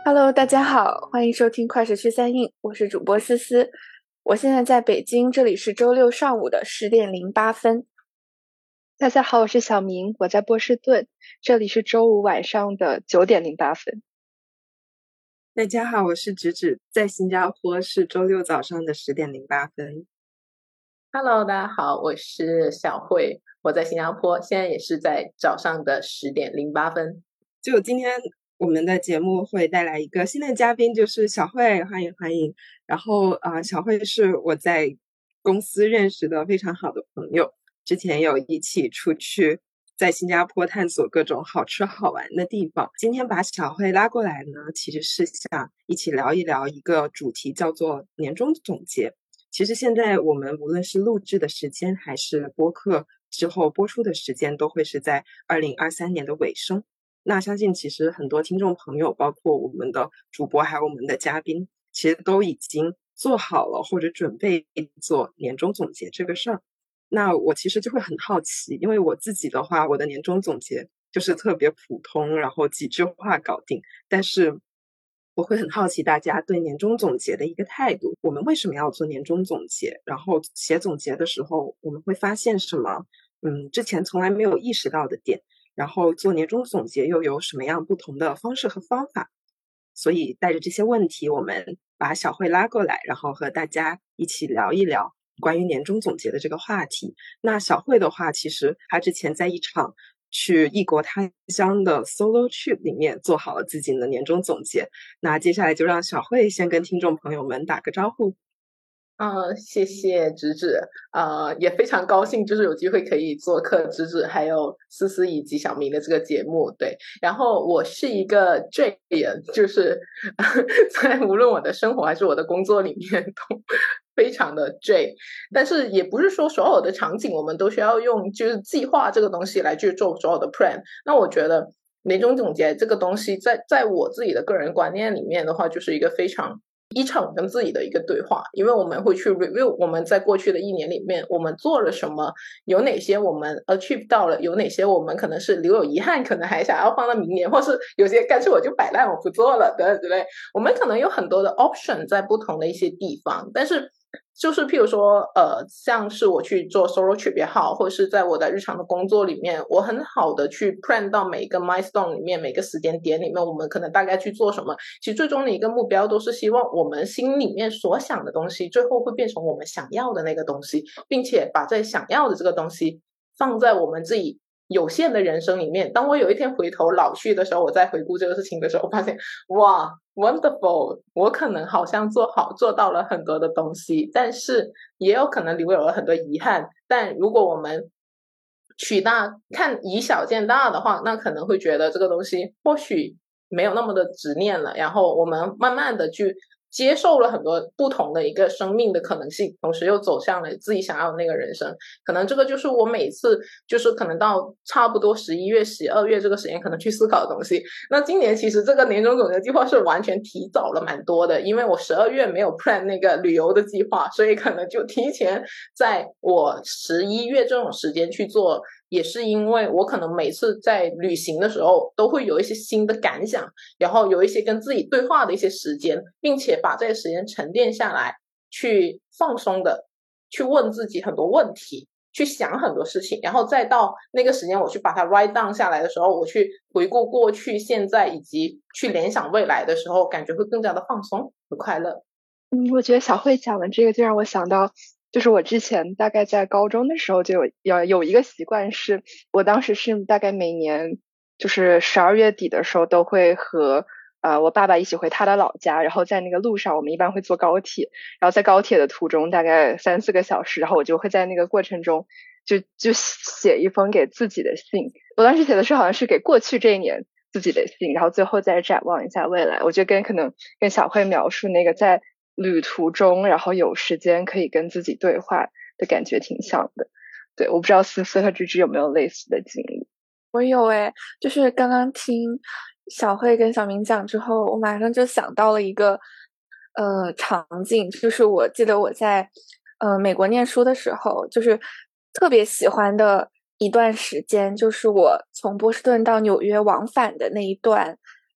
Hello，大家好，欢迎收听快时区三印，我是主播思思。我现在在北京，这里是周六上午的10:08。 大家好，我是小明，我在波士顿，这里是周五晚上的9:08。 大家好，我是芷芷，在新加坡是周六早上的10:08。 Hello，大家好，我是小慧，我在新加坡，现在也是在早上的10:08。 就今天我们的节目会带来一个新的嘉宾，就是小慧，欢迎欢迎。然后小慧是我在公司认识的非常好的朋友，之前有一起出去在新加坡探索各种好吃好玩的地方。今天把小慧拉过来呢，其实是想一起聊一聊一个主题，叫做年终总结。其实现在我们无论是录制的时间，还是播客之后播出的时间，都会是在2023年的尾声。那相信其实很多听众朋友，包括我们的主播还有我们的嘉宾，其实都已经做好了或者准备做年终总结这个事儿。那我其实就会很好奇，因为我自己的话，我的年终总结就是特别普通，然后几句话搞定。但是我会很好奇大家对年终总结的一个态度，我们为什么要做年终总结？然后写总结的时候，我们会发现什么？之前从来没有意识到的点。然后做年终总结又有什么样不同的方式和方法？所以带着这些问题，我们把小慧拉过来，然后和大家一起聊一聊关于年终总结的这个话题。那小慧的话，其实她之前在一场去异国他乡的 solo trip 里面做好了自己的年终总结。那接下来就让小慧先跟听众朋友们打个招呼。 谢谢芷芷，也非常高兴，就是有机会可以做客芷芷还有思思以及小明的这个节目。对，然后我是一个 J 人，就是在无论我的生活还是我的工作里面都非常的 J，但是也不是说所有的场景我们都需要用就是计划这个东西来去做所有的 plan。那我觉得年终总结这个东西在我自己的个人观念里面的话，就是一个非常一场跟自己的一个对话，因为我们会去 review 我们在过去的一年里面我们做了什么，有哪些我们 achieve 到了，有哪些我们可能是留有遗憾，可能还想要放到明年，或是有些干脆我就摆烂我不做了等等之类。我们可能有很多的 option 在不同的一些地方，但是就是譬如说像是我去做 solo trip 也好，或者是在我的日常的工作里面，我很好的去 plan 到每一个 milestone 里面，每个时间点里面我们可能大概去做什么，其实最终的一个目标都是希望我们心里面所想的东西最后会变成我们想要的那个东西，并且把这想要的这个东西放在我们自己有限的人生里面。当我有一天回头老去的时候，我在回顾这个事情的时候，发现哇 wonderful， 我可能好像做到了很多的东西，但是也有可能留有了很多遗憾。但如果我们取大看以小见大的话，那可能会觉得这个东西或许没有那么的执念了，然后我们慢慢的去接受了很多不同的一个生命的可能性，同时又走向了自己想要的那个人生。可能这个就是我每次就是可能到差不多11月12月这个时间可能去思考的东西。那今年其实这个年终总结计划是完全提早了蛮多的，因为我12月没有 plan 那个旅游的计划，所以可能就提前在我11月这种时间去做。也是因为我可能每次在旅行的时候都会有一些新的感想，然后有一些跟自己对话的一些时间，并且把这个时间沉淀下来，去放松的去问自己很多问题，去想很多事情，然后再到那个时间我去把它 write down 下来的时候，我去回顾过去现在以及去联想未来的时候，感觉会更加的放松和快乐。 我觉得小慧讲的这个就让我想到，就是我之前大概在高中的时候就有一个习惯是，我当时是大概每年就是12月底的时候都会和我爸爸一起回他的老家，然后在那个路上我们一般会坐高铁，然后在高铁的途中大概3、4个小时，然后我就会在那个过程中就写一封给自己的信。我当时写的是好像是给过去这一年自己的信，然后最后再展望一下未来。我觉得可能跟小慧描述那个在旅途中然后有时间可以跟自己对话的感觉挺像的。对，我不知道思思和芝芝有没有类似的经历。 我有诶，就是刚刚听小慧跟小明讲之后，我马上就想到了一个场景，就是我记得我在美国念书的时候，就是特别喜欢的一段时间，就是我从波士顿到纽约往返的那一段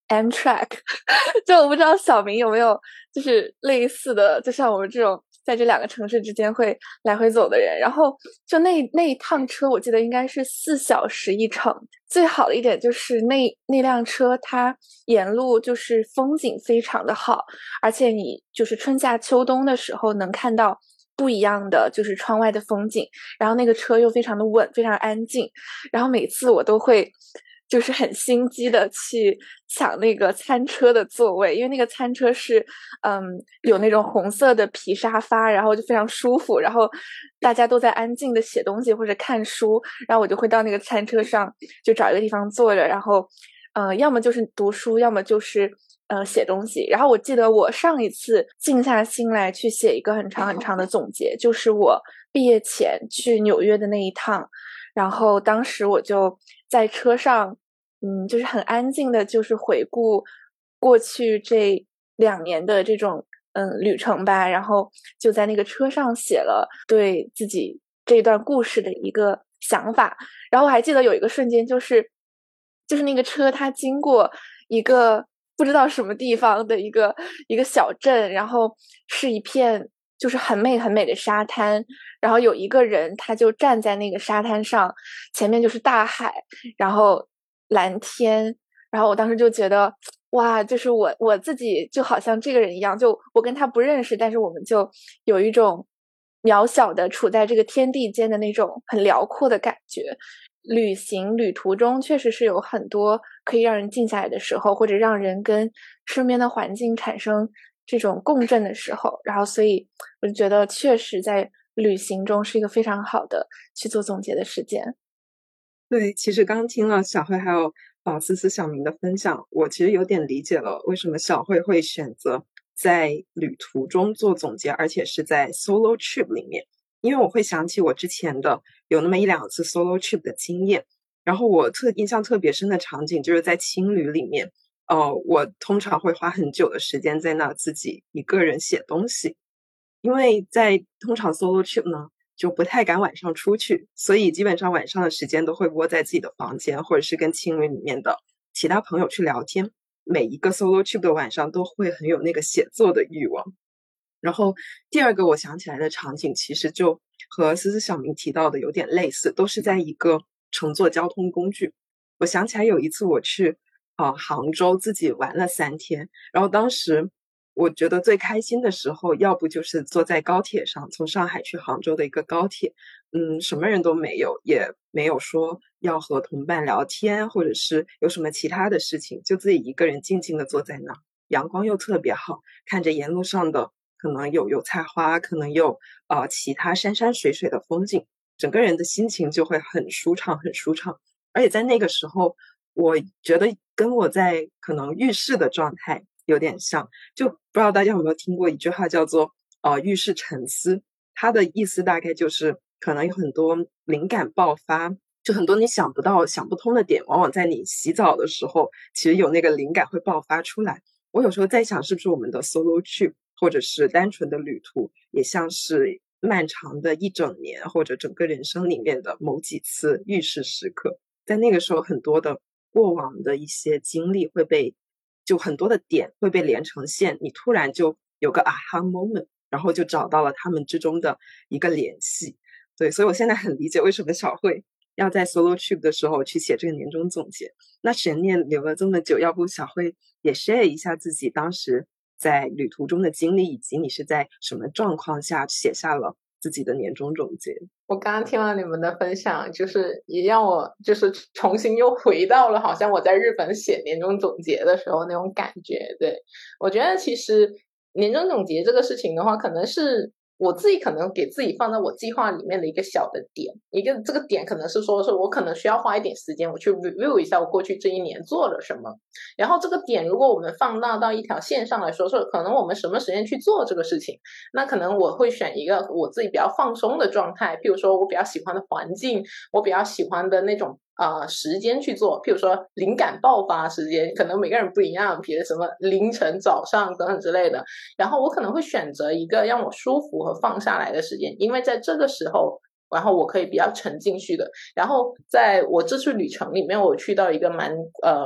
Amtrak， 就我不知道小明有没有就是类似的，就像我们这种在这2个城市之间会来回走的人。然后就那一趟车，我记得应该是4小时一程。最好的一点就是那辆车它沿路就是风景非常的好，而且你就是春夏秋冬的时候能看到不一样的就是窗外的风景，然后那个车又非常的稳，非常安静，然后每次我都会就是很心机的去抢那个餐车的座位，因为那个餐车是有那种红色的皮沙发，然后就非常舒服，然后大家都在安静的写东西或者看书，然后我就会到那个餐车上就找一个地方坐着，然后要么就是读书，要么就是写东西。然后我记得我上一次静下心来去写一个很长很长的总结，就是我毕业前去纽约的那一趟，然后当时我就在车上就是很安静的就是回顾过去这2年的这种旅程吧，然后就在那个车上写了对自己这段故事的一个想法。然后我还记得有一个瞬间就是那个车它经过一个不知道什么地方的一个小镇，然后是一片就是很美很美的沙滩，然后有一个人他就站在那个沙滩上，前面就是大海，然后蓝天，然后我当时就觉得哇，就是我自己就好像这个人一样，就我跟他不认识，但是我们就有一种渺小的处在这个天地间的那种很辽阔的感觉。旅途中确实是有很多可以让人静下来的时候，或者让人跟身边的环境产生这种共振的时候，然后所以我就觉得确实在旅行中是一个非常好的去做总结的时间。 对，其实刚听了小慧还有思思小明的分享，我其实有点理解了为什么小慧会选择在旅途中做总结，而且是在 solo trip 里面。因为我会想起我之前的有那么1-2次 solo trip 的经验，然后我印象特别深的场景就是在青旅里面，我通常会花很久的时间在那自己一个人写东西，因为在通常 solo trip 呢就不太敢晚上出去，所以基本上晚上的时间都会窝在自己的房间，或者是跟青旅里面的其他朋友去聊天。每一个 solo trip 的晚上都会很有那个写作的欲望。然后第二个我想起来的场景其实就和思思小明提到的有点类似，都是在一个乘坐交通工具。我想起来有一次我去杭州自己玩了3天，然后当时我觉得最开心的时候要不就是坐在高铁上，从上海去杭州的一个高铁，什么人都没有，也没有说要和同伴聊天或者是有什么其他的事情，就自己一个人静静的坐在那，阳光又特别好，看着沿路上的可能有菜花，可能有其他山山水水的风景，整个人的心情就会很舒畅很舒畅。而且在那个时候我觉得跟我在可能浴室的状态有点像，就不知道大家有没有听过一句话叫做浴室沉思，它的意思大概就是可能有很多灵感爆发，就很多你想不到想不通的点，往往在你洗澡的时候其实有那个灵感会爆发出来。我有时候在想是不是我们的 solo trip 或者是单纯的旅途也像是漫长的一整年或者整个人生里面的某几次浴室时刻，在那个时候很多的过往的一些经历会被就很多的点会被连成线，你突然就有个 aha moment， 然后就找到了他们之中的一个联系。对，所以我现在很理解为什么小慧要在 solo trip 的时候去写这个年终总结。那悬念留了这么久，要不小慧也 share 一下自己当时在旅途中的经历，以及你是在什么状况下写下了自己的年终总结？ 我刚刚听完你们的分享，就是也让我就是重新又回到了好像我在日本写年终总结的时候那种感觉。对，我觉得其实年终总结这个事情的话，可能是我自己可能给自己放在我计划里面的一个小的点，这个点可能是说是我可能需要花一点时间我去 review 一下我过去这一年做了什么，然后这个点如果我们放大到一条线上来说，是可能我们什么时间去做这个事情，那可能我会选一个我自己比较放松的状态，譬如说我比较喜欢的环境，我比较喜欢的那种时间去做，譬如说灵感爆发时间，可能每个人不一样，比如什么凌晨、早上等等之类的，然后我可能会选择一个让我舒服和放下来的时间，因为在这个时候然后我可以比较沉进去的。然后在我这次旅程里面，我去到一个蛮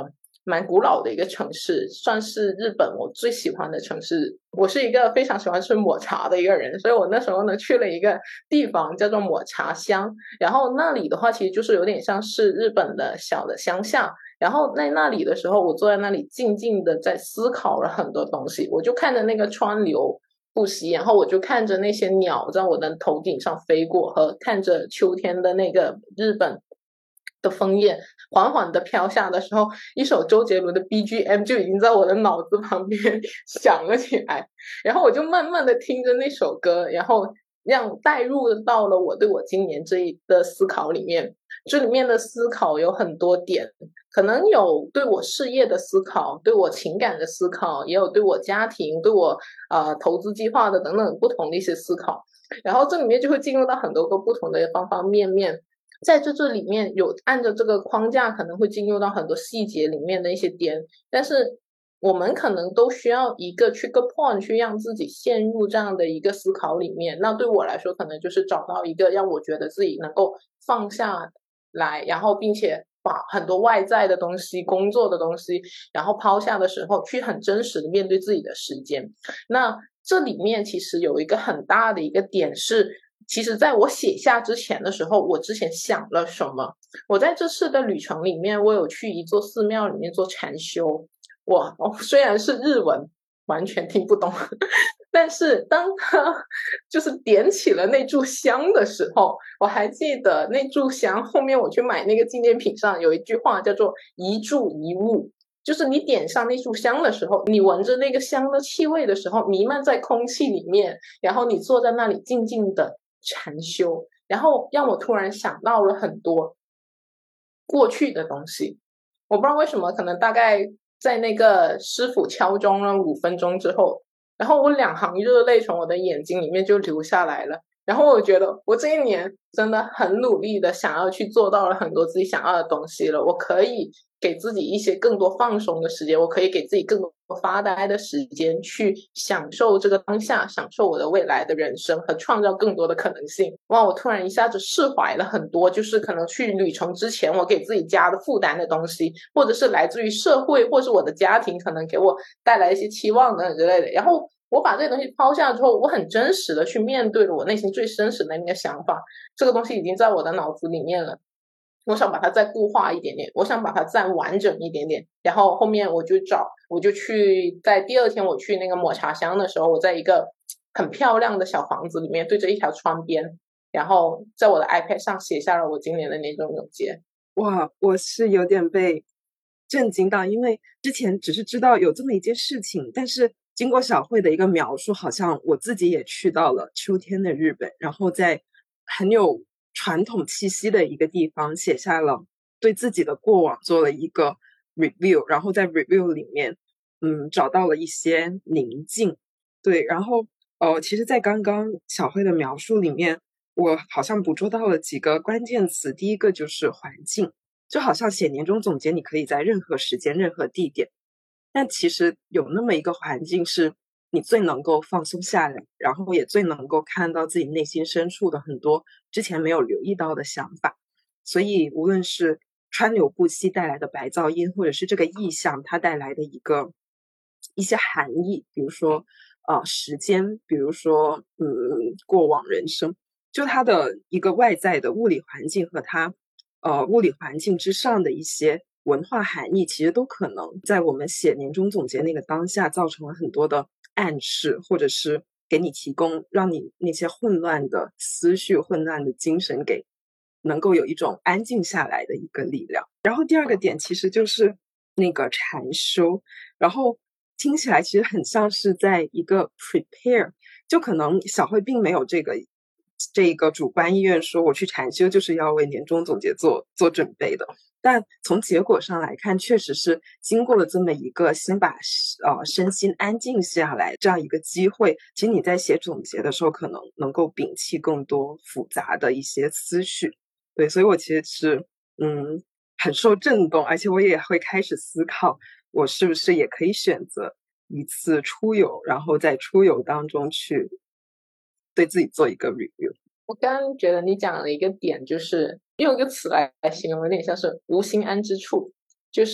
蛮古老的一个城市，算是日本我最喜欢的城市。我是一个非常喜欢吃抹茶的一个人，所以我那时候呢去了一个地方叫做抹茶乡，然后那里的话其实就是有点像是日本的小的乡下。然后在那里的时候，我坐在那里静静的在思考了很多东西，我就看着那个川流不息，然后我就看着那些鸟在我的头顶上飞过，和看着秋天的那个日本的枫叶缓缓的飘下的时候，一首周杰伦的 BGM 就已经在我的脑子旁边响了起来，然后我就慢慢的听着那首歌，然后让带入到了我对我今年这一的思考里面。这里面的思考有很多点，可能有对我事业的思考，对我情感的思考，也有对我家庭，对我投资计划的等等不同的一些思考。然后这里面就会进入到很多个不同的方方面面，在这里面有按照这个框架可能会进入到很多细节里面的一些点，但是我们可能都需要一个 trigger point 去让自己陷入这样的一个思考里面。那对我来说可能就是找到一个让我觉得自己能够放下来，然后并且把很多外在的东西工作的东西然后抛下的时候，去很真实的面对自己的时间。那这里面其实有一个很大的一个点是，其实在我写下之前的时候，我之前想了什么。我在这次的旅程里面，我有去一座寺庙里面做禅修。我虽然是日文完全听不懂，但是当他就是点起了那炷香的时候，我还记得那炷香后面我去买那个纪念品上有一句话叫做一炷一物，就是你点上那炷香的时候，你闻着那个香的气味的时候，弥漫在空气里面，然后你坐在那里静静的禅修，然后让我突然想到了很多过去的东西。我不知道为什么，可能大概在那个师傅敲钟了5分钟之后，然后我2行热泪从我的眼睛里面就流下来了。然后我觉得我这一年真的很努力的想要去做到了很多自己想要的东西了，我可以给自己一些更多放松的时间，我可以给自己更多发呆的时间，去享受这个当下，享受我的未来的人生和创造更多的可能性。哇，我突然一下子释怀了很多，就是可能去旅程之前我给自己加的负担的东西，或者是来自于社会或是我的家庭可能给我带来一些期望等等之类的。然后我把这些东西抛下之后，我很真实的去面对了我内心最真实的那个想法，这个东西已经在我的脑子里面了，我想把它再固化一点点，我想把它再完整一点点。然后后面我就去，在第2天我去那个抹茶乡的时候，我在一个很漂亮的小房子里面对着一条川边，然后在我的 iPad 上写下了我今年的那种总结。 哇，我是有点被震惊到，因为之前只是知道有这么一件事情，但是经过小慧的一个描述，好像我自己也去到了秋天的日本，然后在很有传统气息的一个地方写下了对自己的过往做了一个 review， 然后在 review 里面找到了一些宁静。对，然后其实在刚刚小慧的描述里面，我好像捕捉到了几个关键词。第一个就是环境，就好像写年终总结，你可以在任何时间任何地点，但其实有那么一个环境是你最能够放松下来，然后也最能够看到自己内心深处的很多之前没有留意到的想法。所以无论是川流不息带来的白噪音，或者是这个意象它带来的一些含义，比如说时间，比如说过往人生，就它的一个外在的物理环境和它物理环境之上的一些文化含义，其实都可能在我们写年终总结那个当下造成了很多的暗示，或者是给你提供让你那些混乱的思绪、混乱的精神给能够有一种安静下来的一个力量。然后第二个点其实就是那个禅修，然后听起来其实很像是在一个 prepare， 就可能小慧并没有这个主观意愿说我去禅修就是要为年终总结做准备的，但从结果上来看，确实是经过了这么一个先把身心安静下来这样一个机会，其实你在写总结的时候可能能够摒弃更多复杂的一些思绪。对，所以我其实是很受震动，而且我也会开始思考我是不是也可以选择一次出游，然后在出游当中去对自己做一个 review。 我刚刚觉得你讲了一个点，就是用一个词来形容，有点像是无心安之处，就是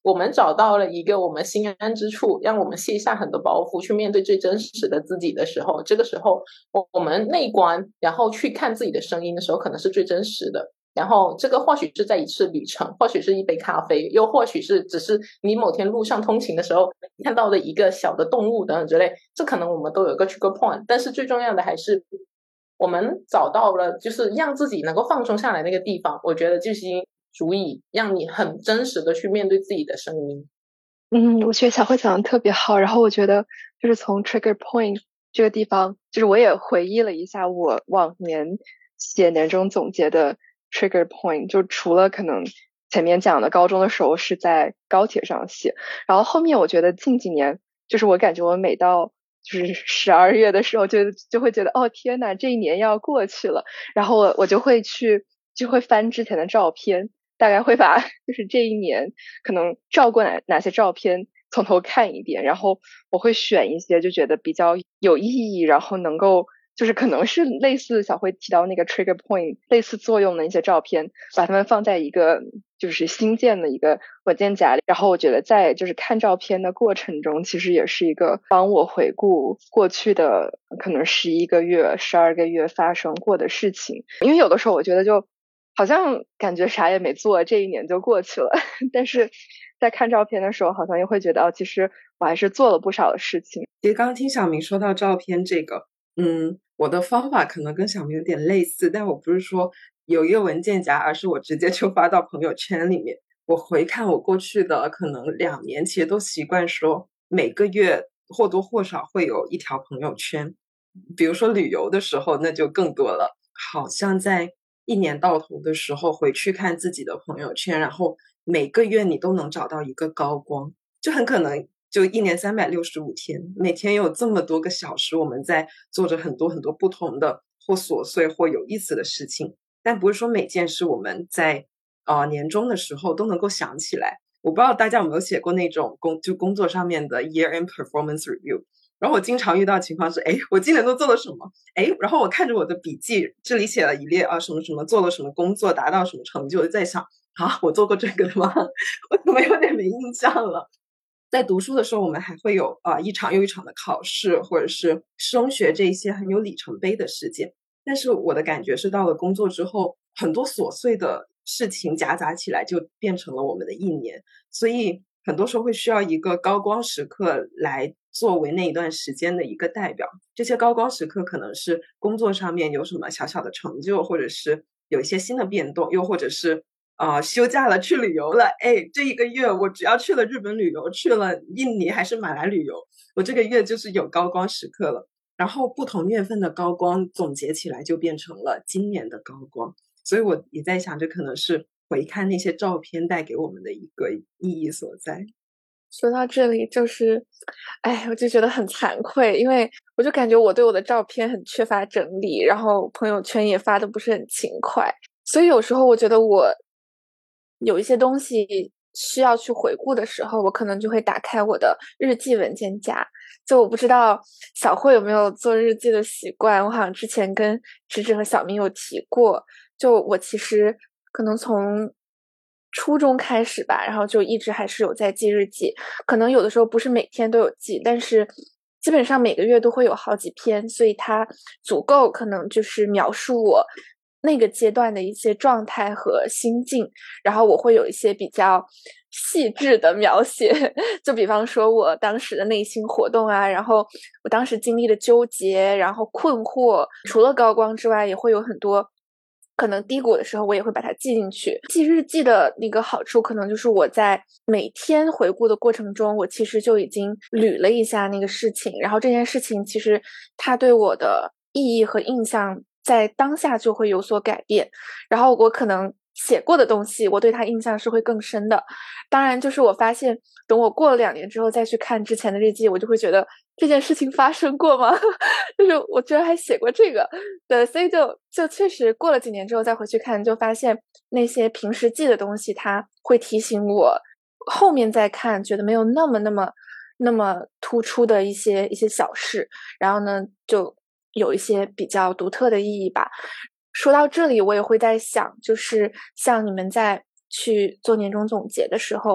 我们找到了一个我们心安之处，让我们卸下很多包袱，去面对最真实的自己的时候，这个时候我们内观，然后去看自己的声音的时候，可能是最真实的。然后这个或许是在一次旅程，或许是一杯咖啡，又或许是只是你某天路上通勤的时候看到的一个小的动物等等之类，这可能我们都有个 trigger point， 但是最重要的还是我们找到了就是让自己能够放松下来那个地方，我觉得就已经足以让你很真实的去面对自己的声音。 我觉得小慧讲的特别好，然后我觉得就是从 trigger point 这个地方，就是我也回忆了一下我往年写年终总结的 trigger point，就除了可能前面讲的高中的时候是在高铁上写，然后后面我觉得近几年，就是我感觉我每到就是12月的时候就会觉得哦天呐，这一年要过去了，然后我就会翻之前的照片，大概会把就是这一年可能照过哪些照片从头看一遍，然后我会选一些就觉得比较有意义，然后能够就是可能是类似小辉提到那个 trigger point 类似作用的一些照片，把它们放在一个就是新建的一个文件夹里，然后我觉得在就是看照片的过程中，其实也是一个帮我回顾过去的可能11个月、12个月发生过的事情，因为有的时候我觉得就好像感觉啥也没做，这一年就过去了，但是在看照片的时候，好像又会觉得其实我还是做了不少的事情。 其实刚刚听小明说到照片这个，我的方法可能跟小明有点类似，但我不是说有一个文件夹，而是我直接就发到朋友圈里面。我回看我过去的可能2年，其实都习惯说每个月或多或少会有一条朋友圈。比如说旅游的时候，那就更多了。好像在一年到头的时候回去看自己的朋友圈，然后每个月你都能找到一个高光，就很可能就一年365天，每天有这么多个小时，我们在做着很多很多不同的或琐碎或有意思的事情。但不是说每件事我们在年终的时候都能够想起来。我不知道大家有没有写过那种工作上面的 year end performance review， 然后我经常遇到的情况是，我今年都做了什么？然后我看着我的笔记，这里写了一列什么什么，做了什么工作，达到什么成就，我就在想我做过这个的吗？我怎么有点没印象了？在读书的时候，我们还会有一场又一场的考试，或者是升学这一些很有里程碑的事件。但是我的感觉是，到了工作之后，很多琐碎的事情夹杂起来，就变成了我们的一年。所以很多时候会需要一个高光时刻来作为那一段时间的一个代表。这些高光时刻可能是工作上面有什么小小的成就，或者是有一些新的变动，又或者是休假了去旅游了，这一个月我只要去了日本旅游，去了印尼还是马来旅游，我这个月就是有高光时刻了。然后不同月份的高光总结起来就变成了今年的高光。所以我也在想，这可能是回看那些照片带给我们的一个意义所在。 说到这里就是我就觉得很惭愧，因为我就感觉我对我的照片很缺乏整理，然后朋友圈也发的不是很勤快，所以有时候我觉得我有一些东西需要去回顾的时候，我可能就会打开我的日记文件夹。就我不知道小慧有没有做日记的习惯，我好像之前跟芷芷和小明有提过，就我其实可能从初中开始吧，然后就一直还是有在记日记，可能有的时候不是每天都有记，但是基本上每个月都会有好几篇，所以它足够可能就是描述我那个阶段的一些状态和心境，然后我会有一些比较细致的描写，就比方说我当时的内心活动啊，然后我当时经历的纠结，然后困惑，除了高光之外，也会有很多可能低谷的时候，我也会把它记进去。记日记的那个好处，可能就是我在每天回顾的过程中，我其实就已经捋了一下那个事情，然后这件事情其实它对我的意义和印象在当下就会有所改变，然后我可能写过的东西，我对它印象是会更深的。当然，就是我发现，等我过了2年之后再去看之前的日记，我就会觉得这件事情发生过吗？就是我居然还写过这个，对，所以就确实过了几年之后再回去看，就发现那些平时记的东西，它会提醒我后面再看，觉得没有那么突出的一些小事，然后呢，就有一些比较独特的意义吧。说到这里，我也会在想，就是像你们在去做年终总结的时候，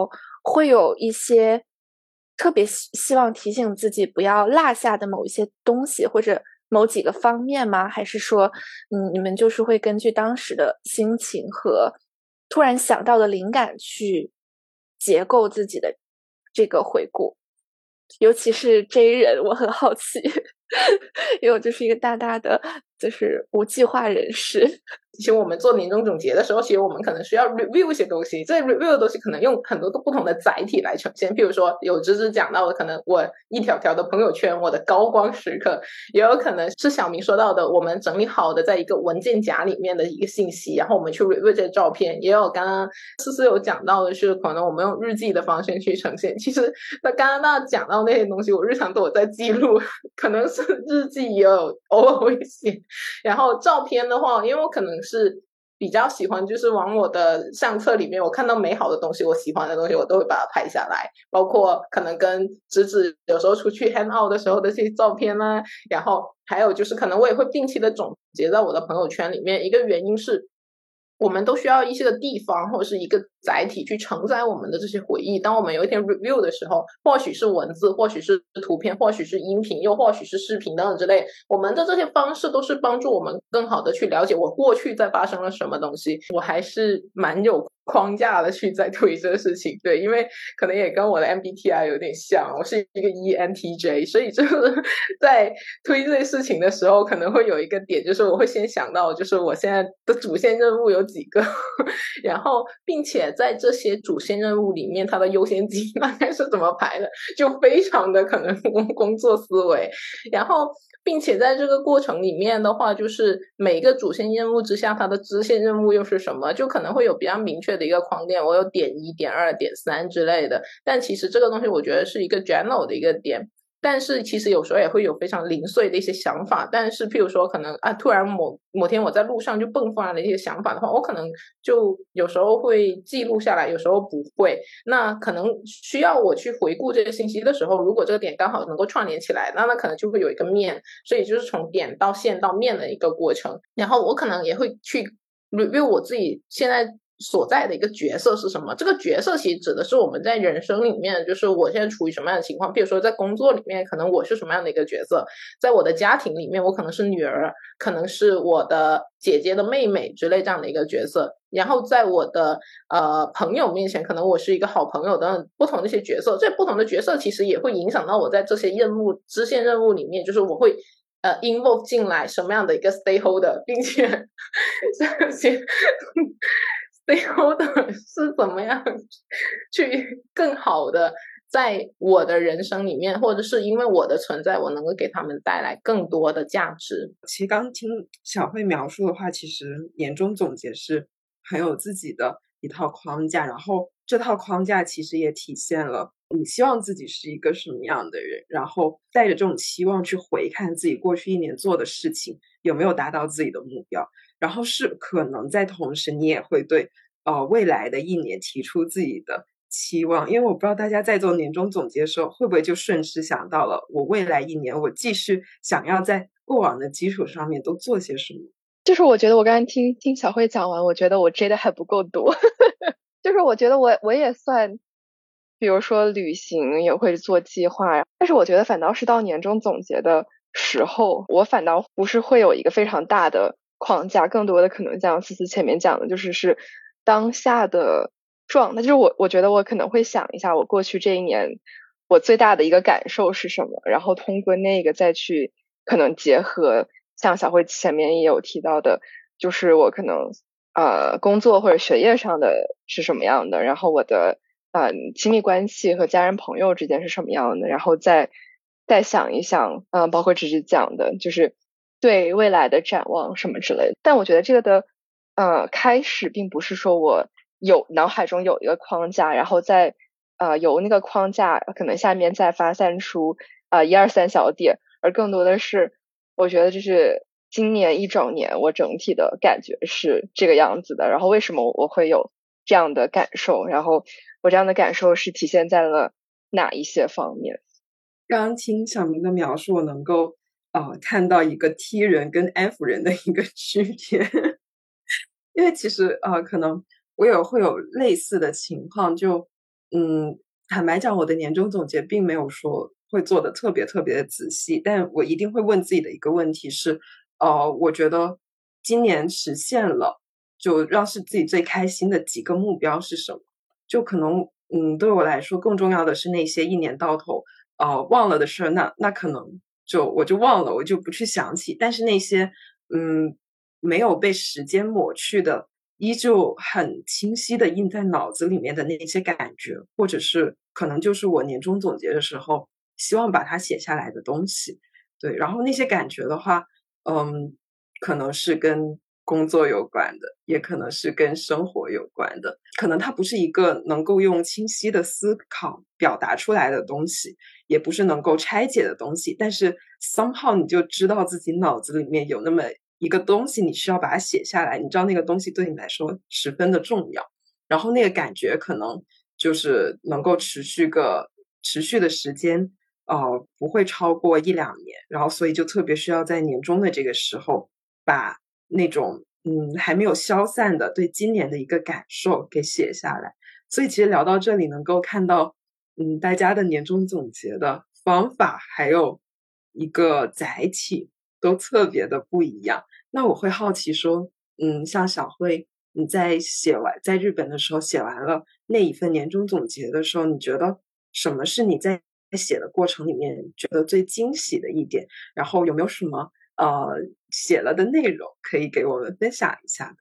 会有一些特别希望提醒自己不要落下的某一些东西，或者某几个方面吗？还是说，你们就是会根据当时的心情和突然想到的灵感去结构自己的这个回顾？尤其是 J 人，我很好奇，因为我就是一个大大的就是无计划人士。 其实我们做年终总结的时候，其实我们可能需要 review 一些东西，这 review 的东西可能用很多不同的载体来呈现。譬如说有芝芝讲到的，可能我一条条的朋友圈，我的高光时刻，也有可能是小明说到的，我们整理好的在一个文件夹里面的一个信息，然后我们去 review 这些照片。也有刚刚思思有讲到的是，可能我们用日记的方式去呈现。其实那刚刚那讲到那些东西，我日常都有在记录，可能是日记也有偶尔会写。然后照片的话，因为我可能是比较喜欢，就是往我的相册里面，我看到美好的东西，我喜欢的东西，我都会把它拍下来，包括可能跟芝芝有时候出去 hang out 的时候的这些照片啊，然后还有就是可能我也会定期的总结在我的朋友圈里面。一个原因是我们都需要一些的地方或者是一个载体去承载我们的这些回忆。当我们有一天 review 的时候，或许是文字，或许是图片，或许是音频，又或许是视频等等之类，我们的这些方式都是帮助我们更好的去了解我过去在发生了什么东西。我还是蛮有框架的去在推这个事情，对，因为可能也跟我的 MBTI 有点像，我是一个 ENTJ， 所以就是在推这些事情的时候，可能会有一个点，就是我会先想到，就是我现在的主线任务有几个，然后并且在这些主线任务里面，它的优先级大概是怎么排的，就非常的可能工作思维，然后并且在这个过程里面的话，就是每个主线任务之下，它的支线任务又是什么，就可能会有比较明确的一个框点，我有点1、点2、点3之类的。但其实这个东西我觉得是一个 general 的一个点，但是其实有时候也会有非常零碎的一些想法。但是譬如说可能突然某天我在路上就迸发了一些想法的话，我可能就有时候会记录下来，有时候不会。那可能需要我去回顾这些信息的时候，如果这个点刚好能够串联起来，那可能就会有一个面，所以就是从点到线到面的一个过程。然后我可能也会去 review 我自己现在所在的一个角色是什么。这个角色其实指的是我们在人生里面，就是我现在处于什么样的情况。比如说在工作里面，可能我是什么样的一个角色，在我的家庭里面，我可能是女儿，可能是我的姐姐的妹妹之类这样的一个角色。然后在我的朋友面前，可能我是一个好朋友等等不同的一些角色。这不同的角色其实也会影响到我在这些支线任务里面，就是我会involve 进来什么样的一个 stakeholder， 并且这些stakeholder 是怎么样去更好的在我的人生里面，或者是因为我的存在，我能够给他们带来更多的价值。 其实刚听小慧描述的话，其实年终总结是很有自己的一套框架，然后这套框架其实也体现了你希望自己是一个什么样的人，然后带着这种期望去回看自己过去1年做的事情有没有达到自己的目标，然后是可能在同时你也会对未来的1年提出自己的期望。因为我不知道大家在做年终总结的时候会不会就顺势想到了我未来1年我继续想要在过往的基础上面都做些什么。 就是我觉得我刚才听小慧讲完，我觉得我追的还不够多就是我觉得我也算比如说旅行也会做计划，但是我觉得反倒是到年终总结的时候，我反倒不是会有一个非常大的框架，更多的可能像思思前面讲的，就是当下的状态。就是我觉得我可能会想一下我过去这1年我最大的一个感受是什么，然后通过那个再去可能结合像小慧前面也有提到的，就是我可能工作或者学业上的是什么样的，然后我的亲密关系和家人朋友之间是什么样的，然后再想一想包括芝芝讲的就是对未来的展望什么之类的。但我觉得这个的开始并不是说我脑海中有一个框架，然后再由那个框架可能下面再发散出1、2、3小点，而更多的是我觉得就是今年一整年我整体的感觉是这个样子的，然后为什么我会有这样的感受，然后我这样的感受是体现在了哪一些方面。 刚刚听小明的描述，我能够看到一个 T 人跟 F 人的一个区别因为其实可能我也会有类似的情况，就坦白讲，我的年终总结并没有说会做的特别特别的仔细，但我一定会问自己的一个问题是，我觉得今年实现了，就让是自己最开心的几个目标是什么？就可能，对我来说更重要的是那些一年到头，忘了的事儿，那可能我就忘了，我就不去想起。但是那些，没有被时间抹去的，依旧很清晰的印在脑子里面的那些感觉，或者是可能就是我年终总结的时候希望把它写下来的东西。对，然后那些感觉的话，可能是跟工作有关的，也可能是跟生活有关的，可能它不是一个能够用清晰的思考表达出来的东西，也不是能够拆解的东西，但是 somehow 你就知道自己脑子里面有那么一个东西，你需要把它写下来，你知道那个东西对你来说十分的重要，然后那个感觉可能就是能够持续的时间，不会超过1-2年，然后所以就特别需要在年终的这个时候把那种还没有消散的对今年的一个感受给写下来。所以其实聊到这里能够看到大家的年终总结的方法还有一个载体都特别的不一样。那我会好奇说像小慧你在日本的时候写完了那一份年终总结的时候，你觉得什么是你在写的过程里面觉得最惊喜的一点？然后有没有什么写了的内容可以给我们分享一下的？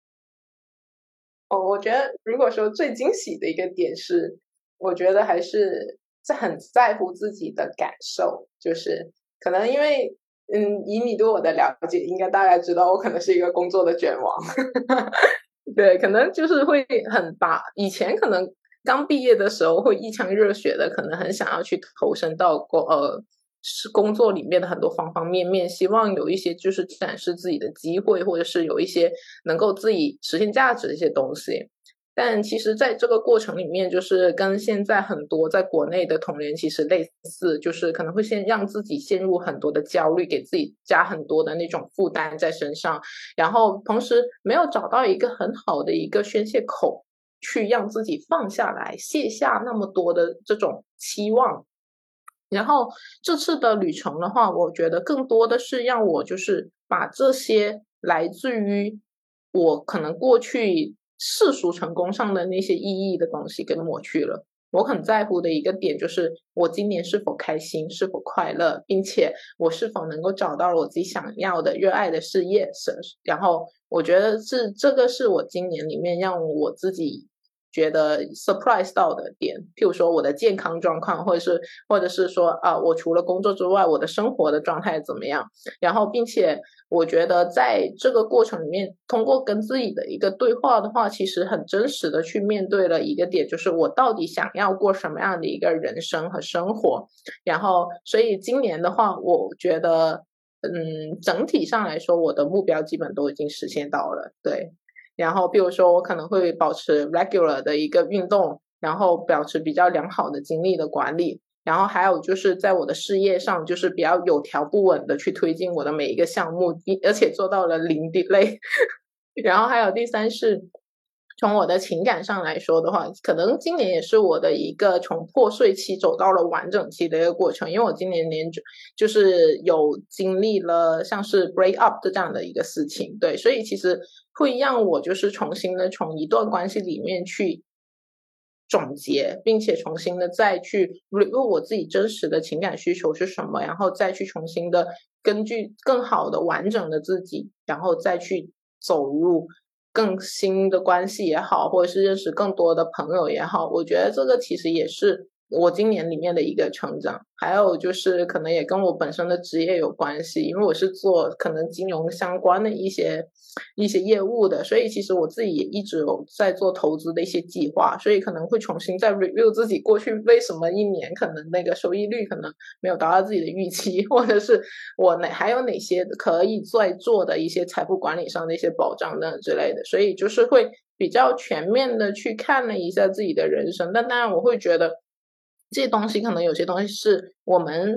我觉得如果说最惊喜的一个点是，我觉得还是很在乎自己的感受，就是可能因为以你对我的了解，应该大概知道我可能是一个工作的卷王。对，可能就是会把以前可能刚毕业的时候会一腔热血的，可能很想要去投身到工作里面的很多方方面面，希望有一些就是展示自己的机会，或者是有一些能够自己实现价值的一些东西。但其实在这个过程里面，就是跟现在很多在国内的同仁其实类似，就是可能会先让自己陷入很多的焦虑，给自己加很多的那种负担在身上，然后同时没有找到一个很好的一个宣泄口，去让自己放下来，卸下那么多的这种期望。然后这次的旅程的话，我觉得更多的是让我就是把这些来自于我可能过去世俗成功上的那些意义的东西给抹去了。我很在乎的一个点就是我今年是否开心，是否快乐，并且我是否能够找到我自己想要的热爱的事业。然后我觉得这个是我今年里面让我自己觉得 surprise 到的点，譬如说我的健康状况，或者是说我除了工作之外，我的生活的状态怎么样？然后，并且我觉得在这个过程里面，通过跟自己的一个对话的话，其实很真实的去面对了一个点，就是我到底想要过什么样的一个人生和生活。然后，所以今年的话，我觉得整体上来说，我的目标基本都已经实现到了，对。然后比如说我可能会保持 regular 的一个运动，然后保持比较良好的精力的管理，然后还有就是在我的事业上就是比较有条不紊的去推进我的每一个项目，而且做到了零 delay。 然后还有第三是从我的情感上来说的话，可能今年也是我的一个从破碎期走到了完整期的一个过程，因为我今年就是有经历了像是 break up 的这样的一个事情，对，所以其实会让我就是重新的从一段关系里面去总结，并且重新的再去 review 我自己真实的情感需求是什么，然后再去重新的根据更好的完整的自己，然后再去走入更新的关系也好，或者是认识更多的朋友也好，我觉得这个其实也是我今年里面的一个成长。还有就是可能也跟我本身的职业有关系，因为我是做可能金融相关的一些业务的，所以其实我自己也一直有在做投资的一些计划，所以可能会重新再 review 自己过去为什么一年可能那个收益率可能没有达到自己的预期，或者是我还有哪些可以再做的一些财富管理上的一些保障等之类的，所以就是会比较全面的去看了一下自己的人生。但当然我会觉得这些东西可能有些东西是我们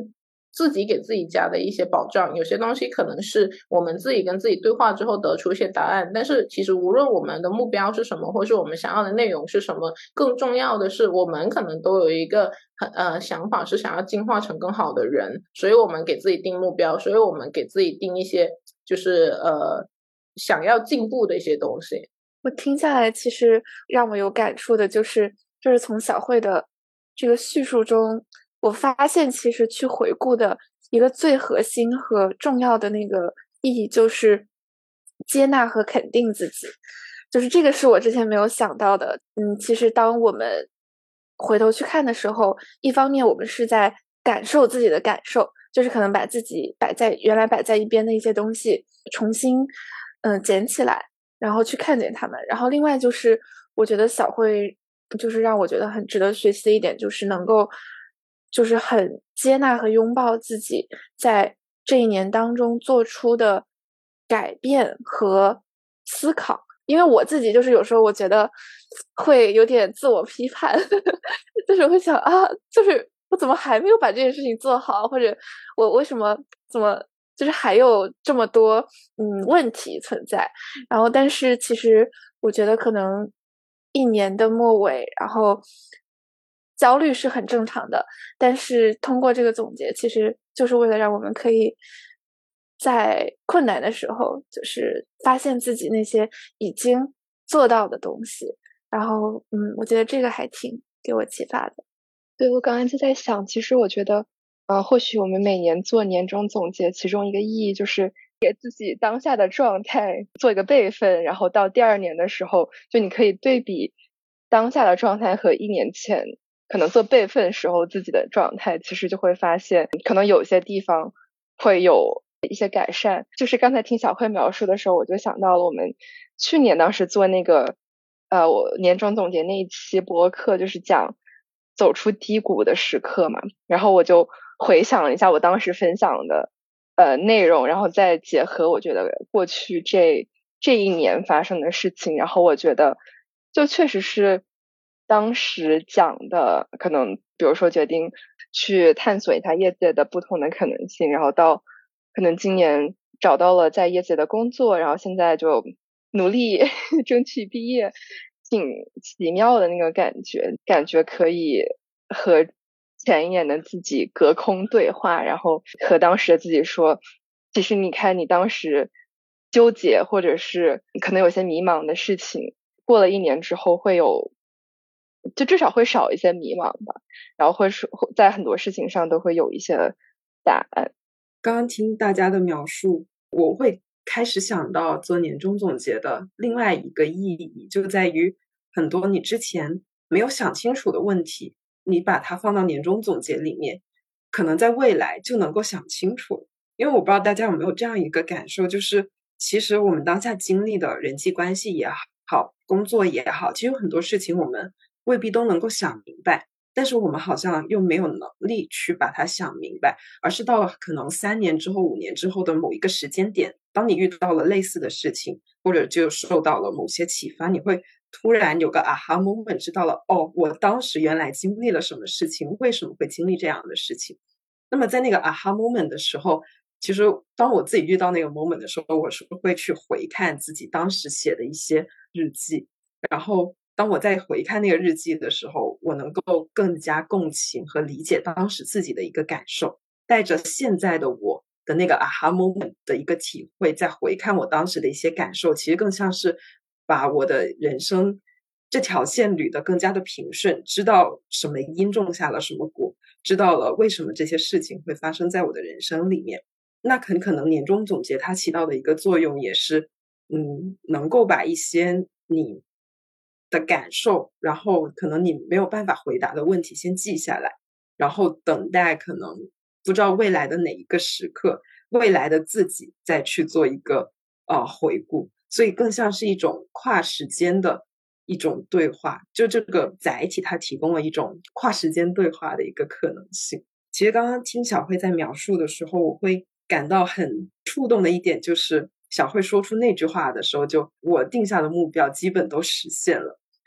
自己给自己加的一些保障，有些东西可能是我们自己跟自己对话之后得出一些答案，但是其实无论我们的目标是什么，或是我们想要的内容是什么，更重要的是我们可能都有一个想法，是想要进化成更好的人，所以我们给自己定目标，所以我们给自己定一些就是想要进步的一些东西。 我听下来，其实让我有感触的就是从小慧的这个叙述中，我发现其实去回顾的一个最核心和重要的那个意义，就是接纳和肯定自己。就是这个是我之前没有想到的。其实当我们回头去看的时候，一方面我们是在感受自己的感受，就是可能把自己原来摆在一边的一些东西重新捡起来，然后去看见他们。然后另外就是我觉得小慧就是让我觉得很值得学习的一点，就是能够就是很接纳和拥抱自己在这一年当中做出的改变和思考。因为我自己就是有时候我觉得会有点自我批判就是会想啊，就是我怎么还没有把这件事情做好，或者我为什么怎么就是还有这么多问题存在。然后但是其实我觉得可能一年的末尾，然后焦虑是很正常的，但是通过这个总结，其实就是为了让我们可以在困难的时候，就是发现自己那些已经做到的东西。然后我觉得这个还挺给我启发的。 对，我刚刚就在想，其实我觉得或许我们每年做年终总结，其中一个意义就是给自己当下的状态做一个备份，然后到第二年的时候，就你可以对比当下的状态和一年前可能做备份时候自己的状态，其实就会发现可能有些地方会有一些改善。就是刚才听小慧描述的时候，我就想到了我们去年当时做那个我年终总结那一期播客，就是讲走出低谷的时刻嘛，然后我就回想了一下我当时分享的内容，然后再结合我觉得过去这一年发生的事情，然后我觉得就确实是当时讲的，可能比如说决定去探索一下业界的不同的可能性，然后到可能今年找到了在业界的工作，然后现在就努力争取毕业，挺奇妙的那个感觉可以和前一年的自己隔空对话，然后和当时的自己说，其实你看你当时纠结或者是可能有些迷茫的事情，过了一年之后会有，就至少会少一些迷茫吧，然后会在很多事情上都会有一些答案。 刚刚听大家的描述，我会开始想到做年终总结的另外一个意义，就在于很多你之前没有想清楚的问题，你把它放到年终总结里面，可能在未来就能够想清楚。因为我不知道大家有没有这样一个感受，就是其实我们当下经历的人际关系也好，工作也好，其实有很多事情我们未必都能够想明白，但是我们好像又没有能力去把它想明白，而是到了可能3年之后、5年之后的某一个时间点，当你遇到了类似的事情，或者就受到了某些启发，你会突然有个 aha moment， 知道了，哦，我当时原来经历了什么事情，为什么会经历这样的事情。那么在那个 aha moment 的时候，其实当我自己遇到那个 moment 的时候，我是会去回看自己当时写的一些日记，然后当我在回看那个日记的时候，我能够更加共情和理解当时自己的一个感受，带着现在的我的那个 aha moment 的一个体会，再回看我当时的一些感受，其实更像是把我的人生这条线捋得更加的平顺，知道什么因种下了什么果，知道了为什么这些事情会发生在我的人生里面。那很可能年终总结它起到的一个作用也是能够把一些你的感受，然后可能你没有办法回答的问题先记下来，然后等待可能不知道未来的哪一个时刻，未来的自己再去做一个回顾，所以更像是一种跨时间的一种对话，就这个载体它提供了一种跨时间对话的一个可能性。其实刚刚听小慧在描述的时候，我会感到很触动的一点就是小慧说出那句话的时候，就我定下的目标基本都实现了。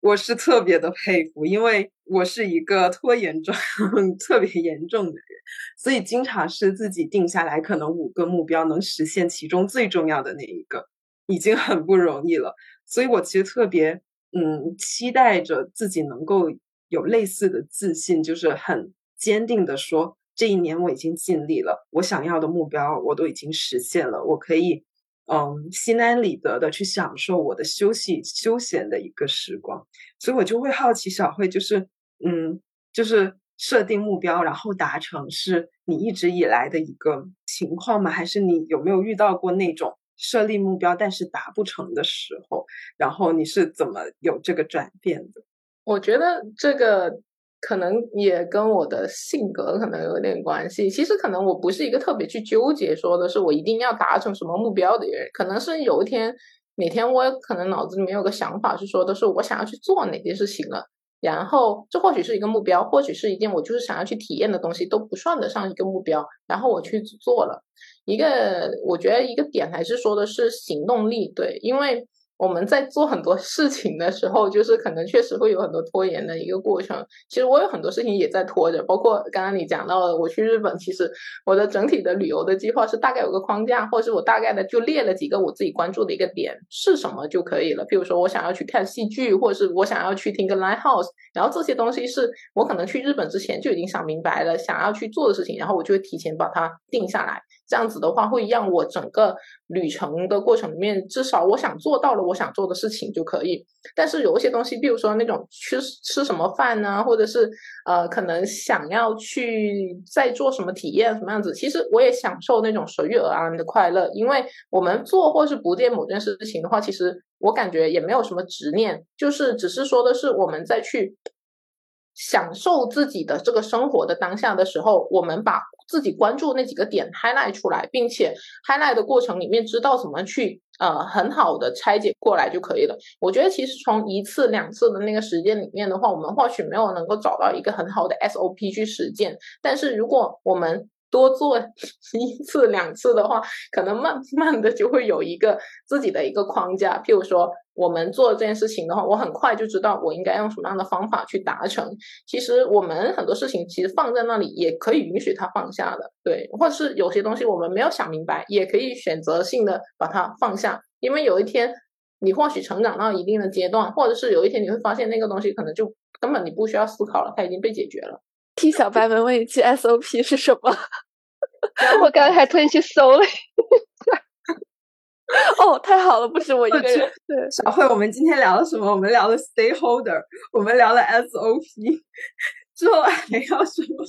我是特别的佩服，因为我是一个拖延症特别严重的人，所以经常是自己定下来可能5个目标，能实现其中最重要的那一个，已经很不容易了。所以我其实特别期待着自己能够有类似的自信，就是很坚定的说，这一年我已经尽力了，我想要的目标我都已经实现了，我可以心安理得的去享受我的休闲的一个时光。所以我就会好奇小慧，就是设定目标然后达成，是你一直以来的一个情况吗？还是你有没有遇到过那种设立目标但是达不成的时候，然后你是怎么有这个转变的？ 我觉得这个可能也跟我的性格可能有点关系。其实可能我不是一个特别去纠结说的是我一定要达成什么目标的人，可能是有一天哪天我可能脑子里面有个想法是说的是我想要去做哪件事情了，然后这或许是一个目标，或许是一件我就是想要去体验的东西，都不算得上一个目标，然后我去做了。我觉得一个点还是说的是行动力，对，因为我们在做很多事情的时候，就是可能确实会有很多拖延的一个过程。其实我有很多事情也在拖着，包括刚刚你讲到了我去日本，其实我的整体的旅游的计划是大概有个框架，或者是我大概的就列了几个我自己关注的一个点是什么就可以了。譬如说我想要去看戏剧，或者是我想要去听个 live house， 然后这些东西是我可能去日本之前就已经想明白了想要去做的事情，然后我就会提前把它定下来。这样子的话会让我整个旅程的过程里面至少我想做到了我想做的事情就可以。但是有一些东西比如说那种吃什么饭呢，或者是可能想要去再做什么体验什么样子，其实我也享受那种随遇而安的快乐。因为我们做或是不做某件事情的话，其实我感觉也没有什么执念，就是只是说的是我们再去享受自己的这个生活的当下的时候，我们把自己关注那几个点 highlight 出来，并且 highlight 的过程里面知道怎么去很好的拆解过来就可以了。我觉得其实从1次2次的那个时间里面的话，我们或许没有能够找到一个很好的 SOP 去实践，但是如果我们多做1次2次的话，可能慢慢的就会有一个自己的一个框架。譬如说我们做这件事情的话，我很快就知道我应该用什么样的方法去达成。其实我们很多事情其实放在那里也可以允许它放下的，对，或者是有些东西我们没有想明白，也可以选择性的把它放下。因为有一天你或许成长到一定的阶段，或者是有一天你会发现那个东西可能就根本你不需要思考了，它已经被解决了。 替小白们问一句 SOP 是什么？ 我刚才还特意去搜了哦，太好了，不是我一个人。对， 小慧，我们今天聊了什么？我们聊了 stakeholder， 我们聊了 SOP， 之后还要什么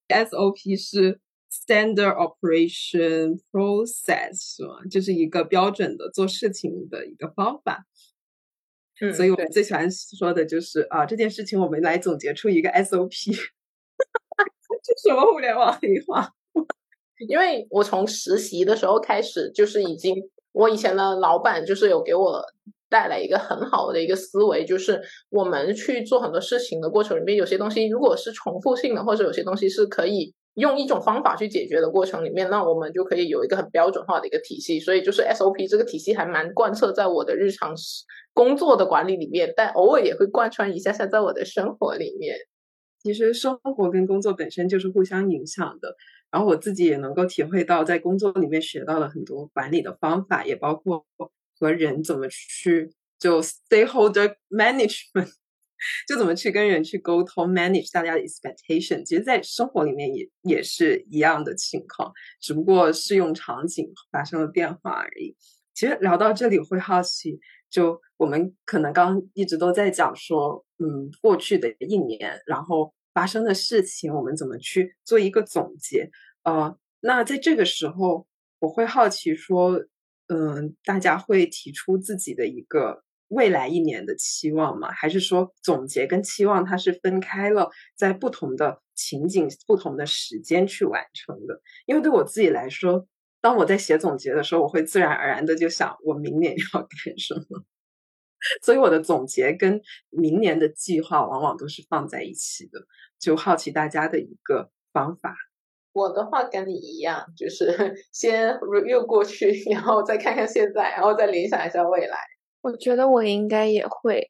？SOP 是 Standard Operation Process， 是吗？就是一个标准的做事情的一个方法。所以我们最喜欢说的就是这件事情我们来总结出一个 SOP。 这什么互联网黑话？ 因为我从实习的时候开始，就是我以前的老板就是有给我带来一个很好的一个思维，就是我们去做很多事情的过程里面，有些东西如果是重复性的，或者有些东西是可以用一种方法去解决的过程里面，那我们就可以有一个很标准化的一个体系。所以就是 SOP 这个体系还蛮贯彻在我的日常工作的管理里面，但偶尔也会贯穿一下下在我的生活里面。 其实生活跟工作本身就是互相影响的，然后我自己也能够体会到在工作里面学到了很多管理的方法，也包括和人怎么去就 stakeholder management， 就怎么去跟人去沟通 manage 大家的 expectation。 其实在生活里面也是一样的情况，只不过适用场景发生了变化而已。其实聊到这里我会好奇，就我们可能刚一直都在讲说过去的1年然后发生的事情我们怎么去做一个总结。那在这个时候我会好奇说大家会提出自己的一个未来1年的期望吗？还是说总结跟期望它是分开了，在不同的情景不同的时间去完成的？因为对我自己来说，当我在写总结的时候，我会自然而然的就想我明年要干什么，所以我的总结跟明年的计划往往都是放在一起的。就好奇大家的一个方法。 我的话跟你一样，就是先 review 过去，然后再看看现在，然后再联想一下未来。 我觉得我应该也会，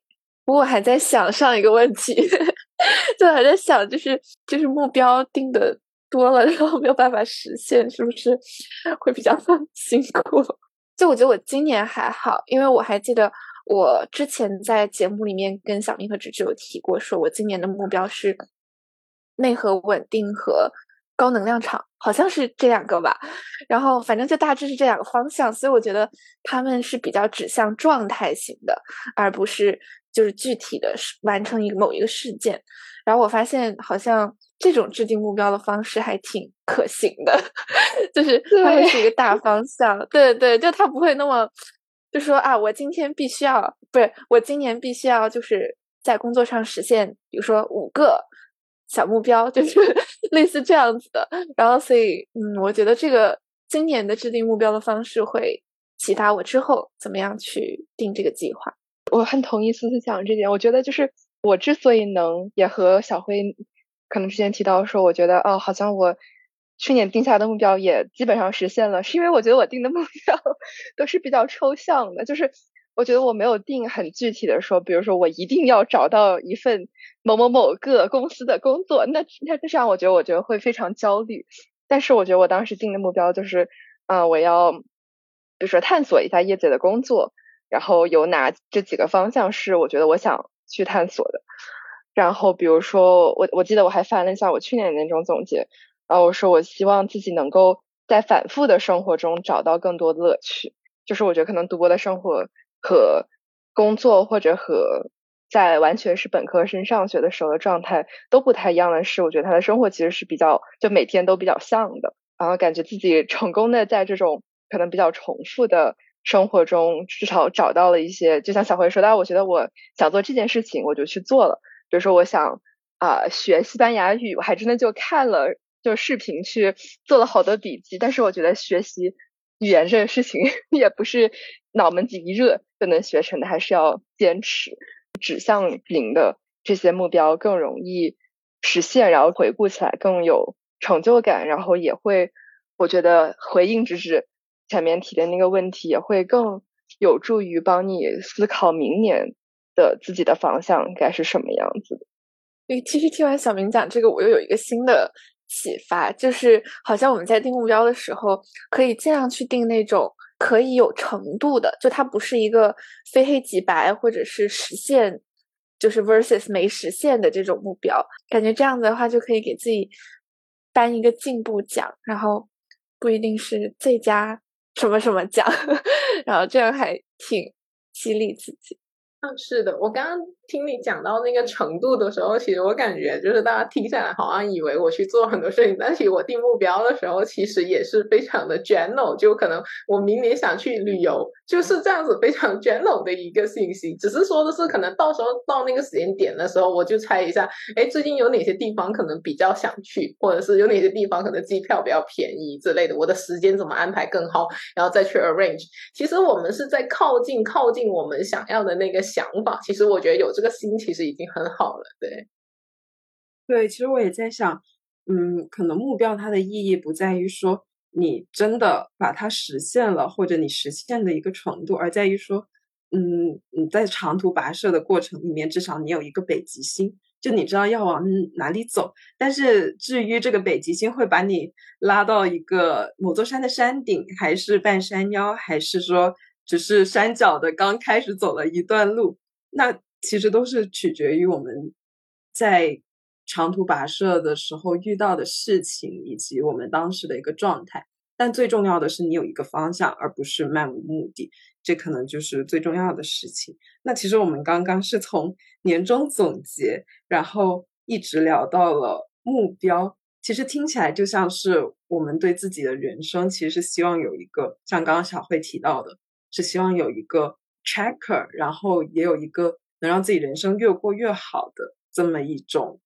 我还在想上一个问题，就还在想，就是目标定的多了，然后没有办法实现，是不是会比较辛苦？就我觉得我今年还好，因为我还记得我之前在节目里面跟小明和芝芝有提过，说我今年的目标是内核稳定和高能量场，好像是这两个吧。然后反正就大致是这两个方向，所以我觉得他们是比较指向状态型的，而不是就是具体的完成某一个事件。然后我发现好像这种制定目标的方式还挺可行的，就是它会是一个大方向。对对，就它不会那么就说啊，我今天必须要，不是我今年必须要就是在工作上实现，比如说5个小目标，就是类似这样子的。然后所以我觉得这个今年的制定目标的方式会启发我之后怎么样去定这个计划。 我很同意思思讲这点，我觉得就是我之所以能也和小辉可能之前提到说，我觉得好像我去年定下的目标也基本上实现了，是因为我觉得我定的目标都是比较抽象的，就是我觉得我没有定很具体的说，比如说我一定要找到一份某某某个公司的工作，那这样我觉得会非常焦虑。但是我觉得我当时定的目标就是我要比如说探索一下业界的工作，然后有哪这几个方向是我觉得我想去探索的。然后比如说我记得我还翻了一下我去年的那种总结，然后我说我希望自己能够在反复的生活中找到更多的乐趣，就是我觉得可能读博的生活和工作或者和在完全是本科生上学的时候的状态都不太一样的是，我觉得他的生活其实是比较就每天都比较像的，然后感觉自己成功的在这种可能比较重复的生活中至少找到了一些，就像小辉说的，我觉得我想做这件事情我就去做了。比如说我想学西班牙语，我还真的就看了就视频去做了好多笔记，但是我觉得学习语言这个事情也不是脑门子一热就能学成的，还是要坚持。指向零的这些目标更容易实现，然后回顾起来更有成就感，然后也会我觉得回应芝芝前面提的那个问题，也会更有助于帮你思考明年的自己的方向该是什么样子的。 对，其实听完小明讲这个，我又有一个新的启发，就是好像我们在定目标的时候，可以尽量去定那种可以有程度的，就它不是一个非黑即白，或者是实现就是 versus 没实现的这种目标。感觉这样子的话，就可以给自己颁一个进步奖，然后不一定是最佳什么什么奖，然后这样还挺激励自己。 是的，我刚刚听你讲到那个程度的时候，其实我感觉就是大家听下来好像以为我去做很多事情，但其实我定目标的时候其实也是非常的 general， 就可能我明年想去旅游，就是这样子非常 general 的一个信息，只是说的是可能到时候到那个时间点的时候，我就猜一下，最近有哪些地方可能比较想去，或者是有哪些地方可能机票比较便宜之类的，我的时间怎么安排更好，然后再去 arrange。其实我们是在靠近我们想要的那个想法，其实我觉得有这个心其实已经很好了。 对，其实我也在想，可能目标它的意义不在于说你真的把它实现了，或者你实现的一个程度，而在于说，你在长途跋涉的过程里面，至少你有一个北极星，就你知道要往哪里走。但是至于这个北极星会把你拉到一个某座山的山顶，还是半山腰，还是说只是山脚的刚开始走了一段路，那其实都是取决于我们在长途跋涉的时候遇到的事情，以及我们当时的一个状态。但最重要的是你有一个方向，而不是漫无目的，这可能就是最重要的事情。那其实我们刚刚是从年终总结，然后一直聊到了目标，其实听起来就像是我们对自己的人生其实是希望有一个，像刚刚小慧提到的，是希望有一个 tracker， 然后也有一个能让自己人生越过越好的这么一种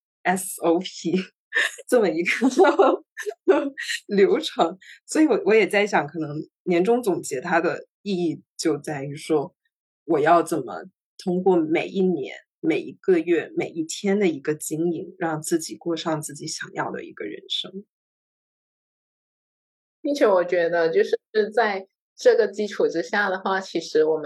SOP， 这么一个流程。所以我也在想，可能年终总结它的意义就在于说，我要怎么通过每一年、每一个月、每一天的一个经营，让自己过上自己想要的一个人生。 并且我觉得就是在这个基础之下的话，其实我们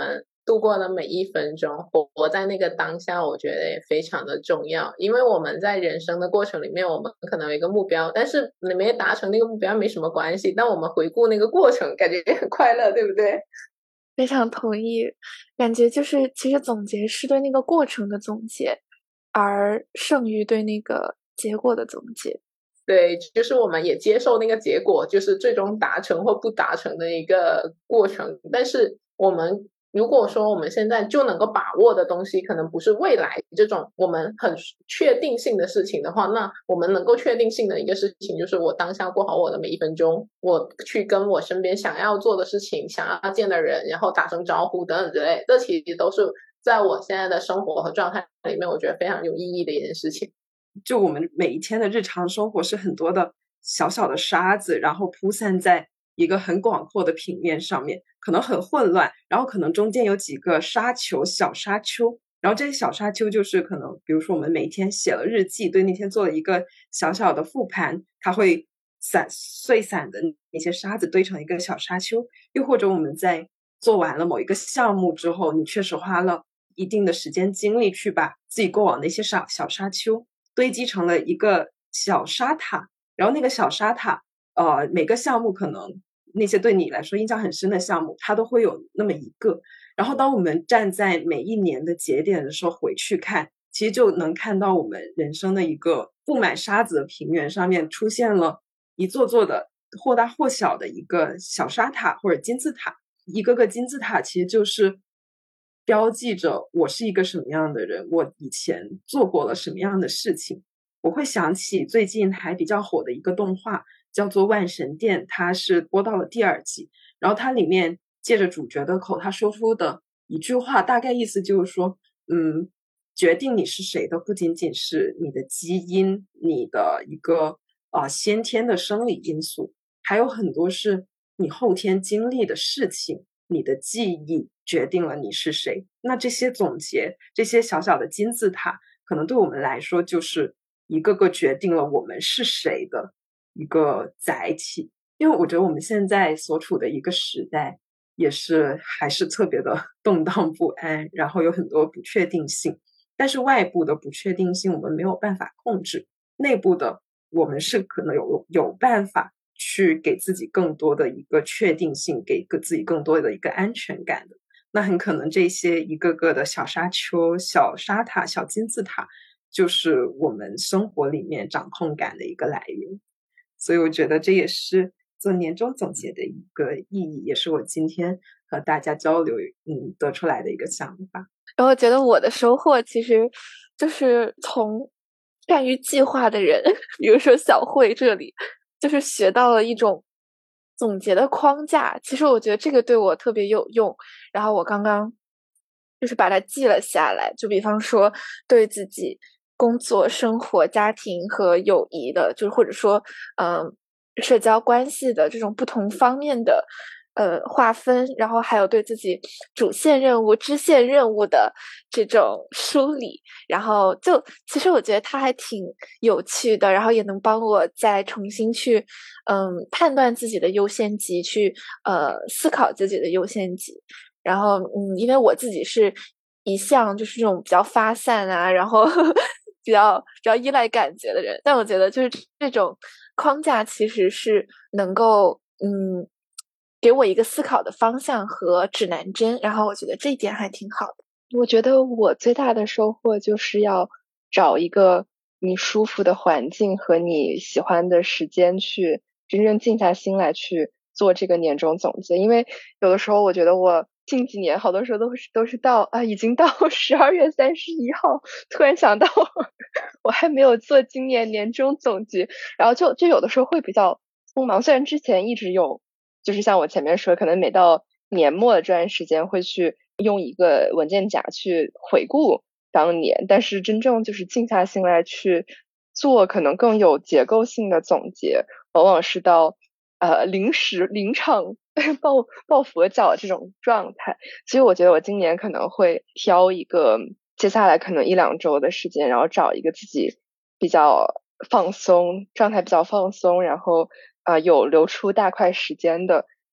度过的每一分钟，活在那个当下，我觉得也非常的重要。因为我们在人生的过程里面，我们可能有一个目标，但是你没达成那个目标没什么关系，但我们回顾那个过程，感觉也很快乐，对不对？ 非常同意，感觉就是其实总结是对那个过程的总结，而胜于对那个结果的总结。 对，就是我们也接受那个结果，就是最终达成或不达成的一个过程。但是我们如果说我们现在就能够把握的东西，可能不是未来这种我们很确定性的事情的话，那我们能够确定性的一个事情，就是我当下过好我的每一分钟，我去跟我身边想要做的事情、想要见的人，然后打声招呼等等之类，这其实都是在我现在的生活和状态里面，我觉得非常有意义的一件事情。 就我们每一天的日常生活是很多的小小的沙子，然后铺散在一个很广阔的平面上面，可能很混乱，然后可能中间有几个沙丘、小沙丘，然后这些小沙丘就是可能，比如说我们每一天写了日记，对那天做了一个小小的复盘，它会碎散的那些沙子堆成一个小沙丘，又或者我们在做完了某一个项目之后，你确实花了一定的时间精力去把自己过往的一些小沙丘堆积成了一个小沙塔，然后那个小沙塔，每个项目可能那些对你来说印象很深的项目，它都会有那么一个。然后当我们站在每一年的节点的时候回去看，其实就能看到我们人生的一个布满沙子的平原上面出现了一座座的或大或小的一个小沙塔或者金字塔，一个个金字塔其实就是标记着我是一个什么样的人，我以前做过了什么样的事情。我会想起最近还比较火的一个动画，叫做《万神殿》，它是播到了第2季，然后它里面借着主角的口，他说出的一句话，大概意思就是说，决定你是谁的不仅仅是你的基因，你的一个先天的生理因素，还有很多是你后天经历的事情，你的记忆决定了你是谁。那这些总结，这些小小的金字塔，可能对我们来说就是一个个决定了我们是谁的一个载体。因为我觉得我们现在所处的一个时代也是还是特别的动荡不安，然后有很多不确定性，但是外部的不确定性我们没有办法控制，内部的我们是可能有办法去给自己更多的一个确定性，给自己更多的一个安全感的。那很可能这些一个个的小沙丘、小沙塔、小金字塔，就是我们生活里面掌控感的一个来源。所以我觉得这也是做年终总结的一个意义，也是我今天和大家交流得出来的一个想法。 然后觉得我的收获其实就是从善于计划的人，比如说小慧这里，就是学到了一种总结的框架。其实我觉得这个对我特别有用。然后我刚刚就是把它记了下来，就比方说对自己工作、生活、家庭和友谊的，就是或者说社交关系的这种不同方面的划分，然后还有对自己主线任务、支线任务的这种梳理，然后就其实我觉得它还挺有趣的，然后也能帮我再重新去判断自己的优先级，去思考自己的优先级。然后因为我自己是一向就是这种比较发散啊，然后比较依赖感觉的人，但我觉得就是这种框架其实是能够给我一个思考的方向和指南针，然后我觉得这一点还挺好的。 我觉得我最大的收获就是要找一个你舒服的环境和你喜欢的时间去真正静下心来去做这个年终总结。因为有的时候我觉得我近几年好多时候都是已经到12月31号，突然想到我还没有做今年年终总结，然后就有的时候会比较匆忙。虽然之前一直有，就是像我前面说，可能每到年末的这段时间会去用一个文件夹去回顾当年，但是真正就是静下心来去做可能更有结构性的总结，往往是到临场抱佛脚这种状态。所以我觉得我今年可能会挑一个接下来可能1-2周的时间，然后找一个自己比较放松，状态比较放松，然后有留出大块时间的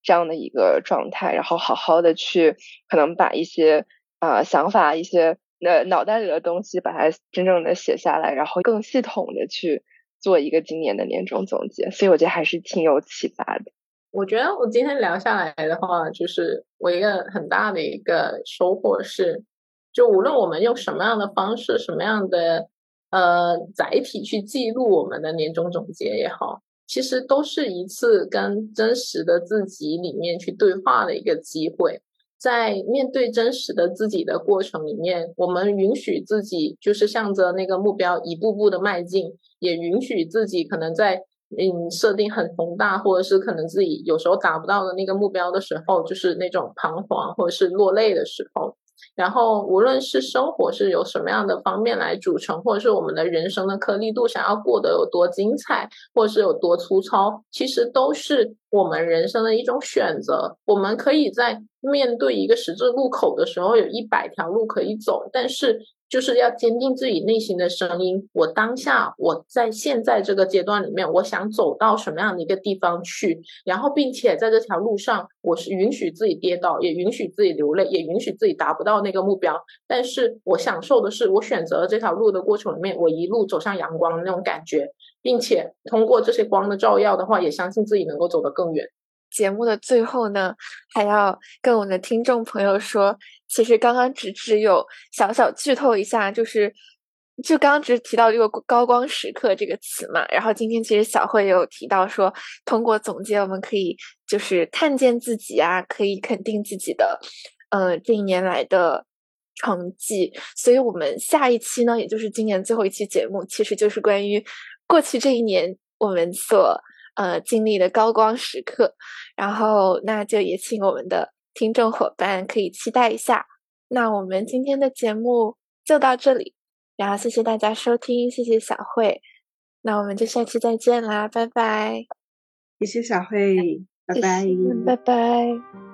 这样的一个状态，然后好好的去可能把一些想法、一些脑袋里的东西把它真正的写下来，然后更系统的去做一个今年的年终总结，所以我觉得还是挺有启发的。 我觉得我今天聊下来的话，就是我一个很大的一个收获是，就无论我们用什么样的方式、什么样的载体去记录我们的年终总结也好，其实都是一次跟真实的自己里面去对话的一个机会。在面对真实的自己的过程里面，我们允许自己就是向着那个目标一步步的迈进，也允许自己可能在设定很宏大，或者是可能自己有时候达不到的那个目标的时候，就是那种彷徨或者是落泪的时候。然后无论是生活是由什么样的方面来组成，或者是我们的人生的颗粒度想要过得有多精彩，或者是有多粗糙，其实都是我们人生的一种选择。我们可以在面对一个十字路口的时候有100条路可以走，但是就是要坚定自己内心的声音，我当下我在现在这个阶段里面，我想走到什么样的一个地方去，然后并且在这条路上我是允许自己跌倒，也允许自己流泪，也允许自己达不到那个目标，但是我享受的是我选择了这条路的过程里面，我一路走向阳光的那种感觉，并且通过这些光的照耀的话，也相信自己能够走得更远。 节目的最后呢，还要跟我们的听众朋友说，其实刚刚只有小小剧透一下，就刚刚只提到这个高光时刻这个词嘛，然后今天其实小慧也有提到说，通过总结我们可以就是看见自己啊，可以肯定自己的这一年来的成绩，所以我们下一期呢，也就是今年最后一期节目，其实就是关于过去这一年我们所经历的高光时刻，然后那就也请我们的听众伙伴可以期待一下。那我们今天的节目就到这里，然后谢谢大家收听，谢谢小慧，那我们就下期再见啦，拜拜。 谢谢小慧，拜拜， 拜拜。